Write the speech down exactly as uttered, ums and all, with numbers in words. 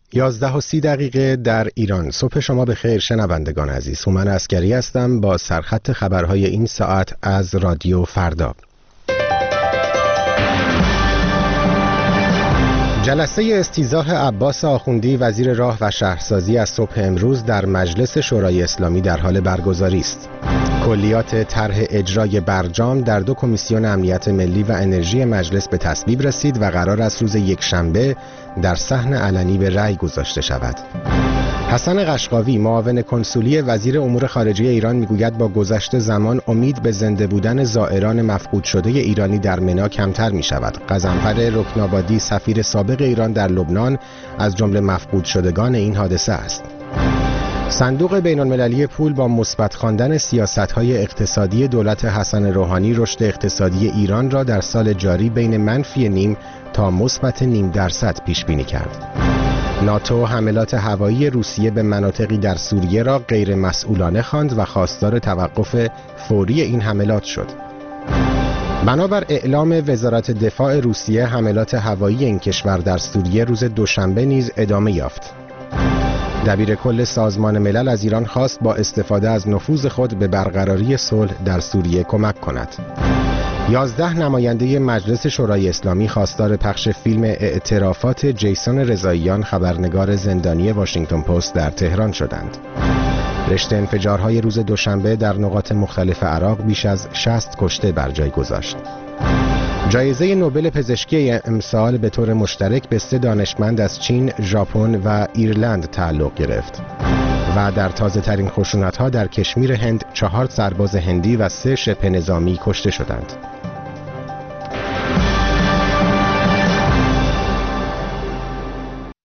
یازده و سی دقیقه در ایران. صبح شما بخیر شنوندگان عزیز. هومن عسکری هستم با سرخط خبرهای این ساعت از رادیو فردا. جلسه استیضاح عباس آخوندی وزیر راه و شهرسازی از صبح امروز در مجلس شورای اسلامی در حال برگزاری است. کلیات طرح اجرای برجام در دو کمیسیون امنیت ملی و انرژی مجلس به تصویب رسید و قرار است روز یکشنبه در صحن علنی به رأی گذاشته شود. حسن قشقاوی معاون کنسولی وزیر امور خارجه ایران میگوید با گذشت زمان امید به زنده بودن زائران مفقود شده ایرانی در منا کمتر می شود. غضنفر رکنابادی سفیر سابق ایران در لبنان از جمله مفقود شدگان این حادثه است. صندوق بین‌المللی پول با مثبت خواندن سیاست‌های اقتصادی دولت حسن روحانی رشد اقتصادی ایران را در سال جاری بین منفی نیم تا مثبت نیم درصد پیش بینی کرد. ناتو حملات هوایی روسیه به مناطقی در سوریه را غیر مسئولانه خواند و خواستار توقف فوری این حملات شد. بنابر اعلام وزارت دفاع روسیه حملات هوایی این کشور در سوریه روز دوشنبه نیز ادامه یافت. دبیر کل سازمان ملل از ایران خواست با استفاده از نفوذ خود به برقراری صلح در سوریه کمک کند. یازده نماینده مجلس شورای اسلامی خواستار پخش فیلم اعترافات جیسون رضاییان خبرنگار زندانی واشنگتن پست در تهران شدند. رشته انفجارهای روز دوشنبه در نقاط مختلف عراق بیش از شصت کشته بر جای گذاشت. جایزه نوبل پزشکی امسال به طور مشترک به سه دانشمند از چین، ژاپن و ایرلند تعلق گرفت و در تازه ترین خشونت‌ها در کشمیر هند چهار سرباز هندی و سه شبه نظامی کشته شدند.